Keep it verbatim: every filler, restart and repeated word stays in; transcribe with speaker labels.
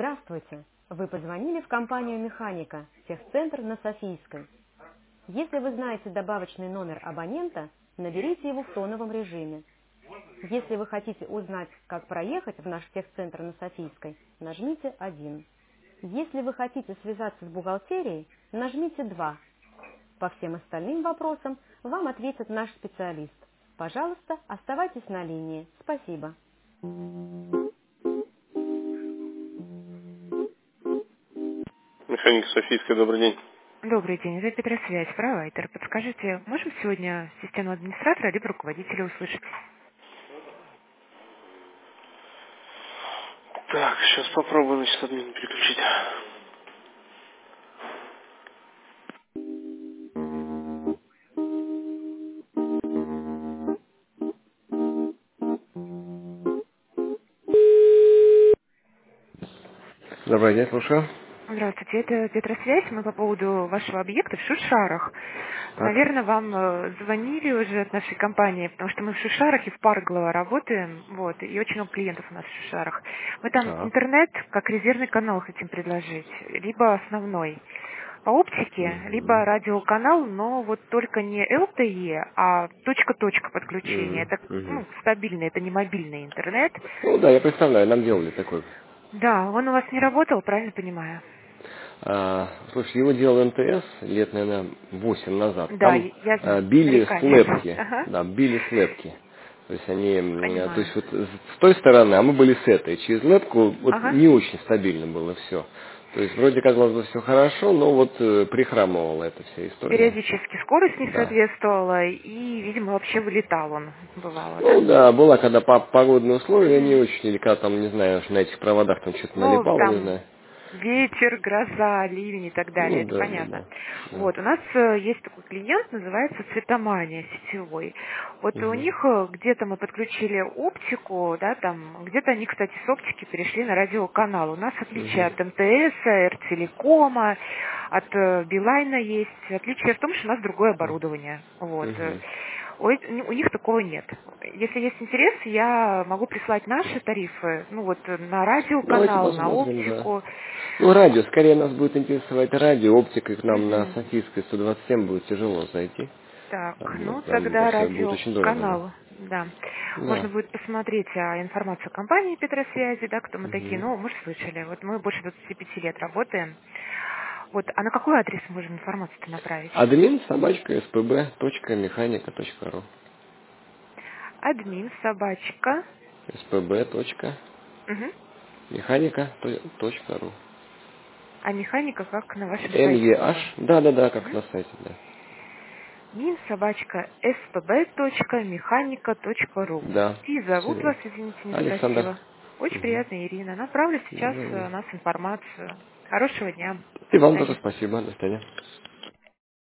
Speaker 1: Здравствуйте! Вы позвонили в компанию «Механика», техцентр на Софийской. Если вы знаете добавочный номер абонента, наберите его в тоновом режиме. Если вы хотите узнать, как проехать в наш техцентр на Софийской, нажмите один. Если вы хотите связаться с бухгалтерией, нажмите два. По всем остальным вопросам вам ответит наш специалист. Пожалуйста, оставайтесь на линии. Спасибо.
Speaker 2: Механик Софийская, добрый день.
Speaker 3: Добрый день, это Петросвязь, провайдер. Подскажите, можем сегодня системного администратора либо руководителя услышать?
Speaker 2: Так, сейчас попробую, значит, админ переключить. Добрый день, слушаю.
Speaker 3: Здравствуйте, это Петросвязь. Мы по поводу вашего объекта в Шушарах.
Speaker 2: Так.
Speaker 3: Наверное, вам э, звонили уже от нашей компании, потому что мы в Шушарах и в Парголово работаем, вот, и очень много клиентов у нас в Шушарах. Мы там
Speaker 2: Так.
Speaker 3: интернет как резервный канал хотим предложить, либо основной. По оптике, либо
Speaker 2: Мгм.
Speaker 3: радиоканал, но вот только не эл тэ е, а точка-точка подключения.
Speaker 2: Мгм.
Speaker 3: Это
Speaker 2: Мгм.
Speaker 3: ну, стабильный, это не мобильный интернет.
Speaker 2: Ну да, я представляю, нам делали такой.
Speaker 3: Да, он у вас не работал, правильно понимаю?
Speaker 2: А, слушай, его делал эм тэ эс лет, наверное, восемь назад.
Speaker 3: Да,
Speaker 2: Там
Speaker 3: я
Speaker 2: а,
Speaker 3: знаю,
Speaker 2: били
Speaker 3: реками.
Speaker 2: слэпки.
Speaker 3: Ага,
Speaker 2: Да, били слэпки. То есть они, м, то
Speaker 3: понимаю.
Speaker 2: есть вот с той стороны, а мы были с этой. Через лэпку вот
Speaker 3: Ага.
Speaker 2: не очень стабильно было все. То есть вроде казалось бы все хорошо, но вот э, прихрамывала эта вся история.
Speaker 3: Периодически скорость не
Speaker 2: Да.
Speaker 3: соответствовала, и, видимо, вообще вылетал он, бывало, да?
Speaker 2: Ну да, была, когда по- погодные условия не
Speaker 3: Мгм.
Speaker 2: очень, или когда там, не знаю, на этих проводах там что-то
Speaker 3: Ну,
Speaker 2: налипало, не
Speaker 3: там
Speaker 2: знаю.
Speaker 3: ветер, гроза, ливень и так далее,
Speaker 2: Ну
Speaker 3: это
Speaker 2: да, да,
Speaker 3: понятно.
Speaker 2: да. Да.
Speaker 3: Вот, у нас э, есть такой клиент, называется Цветомания сетевой. Вот у
Speaker 2: Мгм.
Speaker 3: них э, где-то мы подключили оптику, да, там, где-то они, кстати, с оптики перешли на радиоканал. У нас отличие
Speaker 2: Мгм.
Speaker 3: от эм тэ эс, Эр-телекома, от э, Билайна есть. Отличие в том, что у нас другое оборудование. Вот. э,
Speaker 2: Мгм.
Speaker 3: У, э- у них такого нет. Если есть интерес, я могу прислать наши тарифы, ну вот э, на
Speaker 2: Давайте
Speaker 3: радиоканал, на
Speaker 2: посмотрим, да.
Speaker 3: оптику.
Speaker 2: Ну, радио, скорее нас будет интересовать радио, оптика к нам на
Speaker 3: Мгм.
Speaker 2: Софийской сто двадцать семь будет тяжело зайти.
Speaker 3: Так,
Speaker 2: Там, ну,
Speaker 3: ну
Speaker 2: там это
Speaker 3: тогда
Speaker 2: все будет очень дорого, да.
Speaker 3: радиоканал, да. Можно
Speaker 2: Да.
Speaker 3: будет посмотреть а, информацию о компании Петросвязи, да, кто мы такие.
Speaker 2: Мгм.
Speaker 3: Ну, может, слышали. Вот мы больше двадцати пяти лет работаем. Вот, а на какой адрес можем информацию-то направить?
Speaker 2: Админ собачка спб точка механика точка ру.
Speaker 3: Админ, собачка.
Speaker 2: спб точка
Speaker 3: Угу.
Speaker 2: механика точка ру.
Speaker 3: А механика как на вашем сайте
Speaker 2: МЕH,
Speaker 3: было?
Speaker 2: да, да, да, как
Speaker 3: Угу.
Speaker 2: на сайте, да.
Speaker 3: Мин собачка спб точка механика точка ру.
Speaker 2: Да,
Speaker 3: И
Speaker 2: все
Speaker 3: зовут вас,
Speaker 2: верно.
Speaker 3: извините, не
Speaker 2: Александр.
Speaker 3: спросила. Очень
Speaker 2: Мгм.
Speaker 3: приятно, Ирина. Направлю сейчас э,
Speaker 2: Ну,
Speaker 3: нас информацию. Хорошего дня.
Speaker 2: и
Speaker 3: До
Speaker 2: вам тоже
Speaker 3: свидания.
Speaker 2: спасибо. До свидания.